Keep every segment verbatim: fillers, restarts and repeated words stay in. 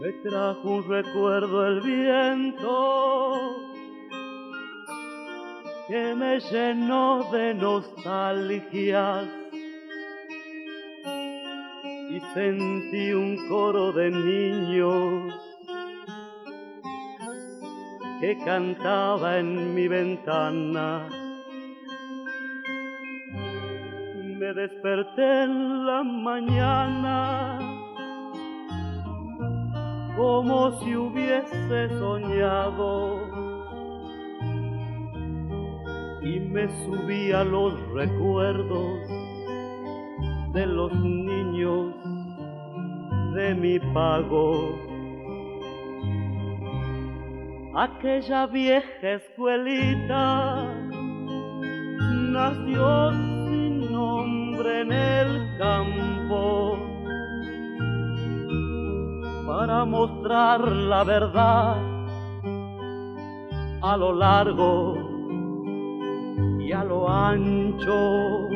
me trajo un recuerdo el viento que me llenó de nostalgias y sentí un coro de niños que cantaba en mi ventana. Me desperté en la mañana como si hubiese soñado y me subí a los recuerdos de los niños de mi pago. Aquella vieja escuelita nació sin nombre en el campo para mostrar la verdad a lo largo y a lo ancho.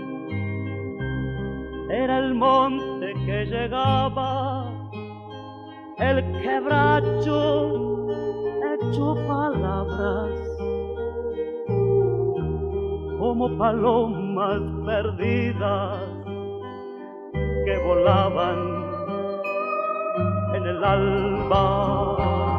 Era el monte que llegaba, el quebracho hecho palabras, como palomas perdidas que volaban en el alba.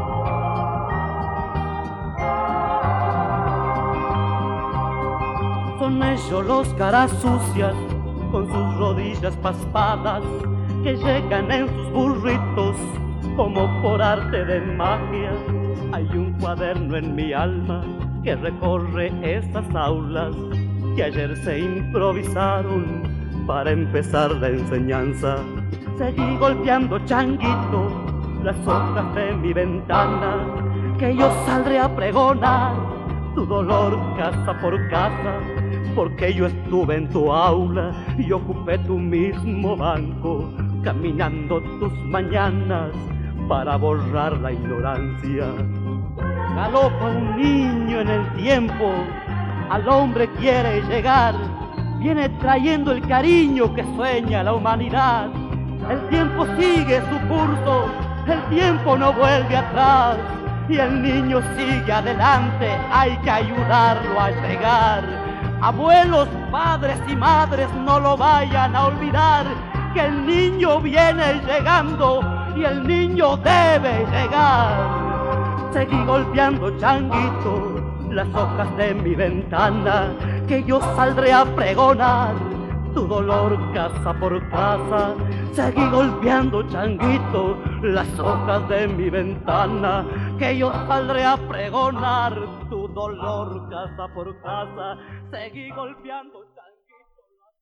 Son ellos los caras sucias con sus rodillas paspadas que llegan en sus burritos como por arte de magia. Hay un cuaderno en mi alma que recorre estas aulas que ayer se improvisaron para empezar la enseñanza. Seguí golpeando changuito las hojas de mi ventana, que yo saldré a pregonar tu dolor casa por casa, porque yo estuve en tu aula y ocupé tu mismo banco, caminando tus mañanas para borrar la ignorancia. Galopa un niño en el tiempo, al hombre quiere llegar, viene trayendo el cariño que sueña la humanidad. El tiempo sigue su curso, el tiempo no vuelve atrás y el niño sigue adelante, hay que ayudarlo a llegar. Abuelos, padres y madres, no lo vayan a olvidar, que el niño viene llegando y el niño debe llegar. Seguí golpeando changuito las hojas de mi ventana, que yo saldré a pregonar tu dolor casa por casa. Seguí golpeando changuito las hojas de mi ventana, que yo saldré a pregonar tu dolor casa por casa. Seguí golpeando